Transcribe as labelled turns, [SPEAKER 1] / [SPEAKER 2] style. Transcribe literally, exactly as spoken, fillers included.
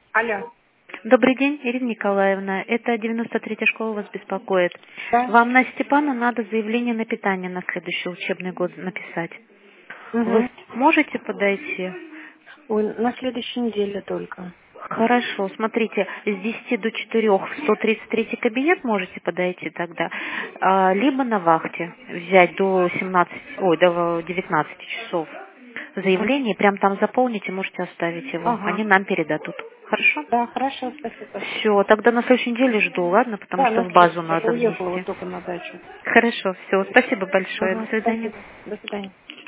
[SPEAKER 1] Алло.
[SPEAKER 2] Добрый день, Ирина Николаевна. Это девяносто третья школа вас беспокоит.
[SPEAKER 1] Да.
[SPEAKER 2] Вам на Степана надо заявление на питание на следующий учебный год написать. Вы
[SPEAKER 1] Угу.
[SPEAKER 2] можете подойти?
[SPEAKER 1] Ой, на следующей неделе только.
[SPEAKER 2] Хорошо, смотрите, с десяти до четырёх в сто тридцать третий кабинет можете подойти тогда, а, либо на вахте взять до семнадцати, ой, до девятнадцати часов
[SPEAKER 1] Ага.
[SPEAKER 2] заявление, прям там заполните, можете оставить его, они
[SPEAKER 1] Ага.
[SPEAKER 2] нам передадут. Хорошо?
[SPEAKER 1] Да, хорошо, спасибо.
[SPEAKER 2] Все, тогда на следующей неделе жду, ладно, потому
[SPEAKER 1] Да,
[SPEAKER 2] что
[SPEAKER 1] на
[SPEAKER 2] в базу
[SPEAKER 1] следующей. Я
[SPEAKER 2] надо
[SPEAKER 1] уехала вот
[SPEAKER 2] внести.
[SPEAKER 1] только на дачу.
[SPEAKER 2] Хорошо, все, спасибо большое, до
[SPEAKER 1] Ага,
[SPEAKER 2] свидания.
[SPEAKER 1] спасибо. До свидания.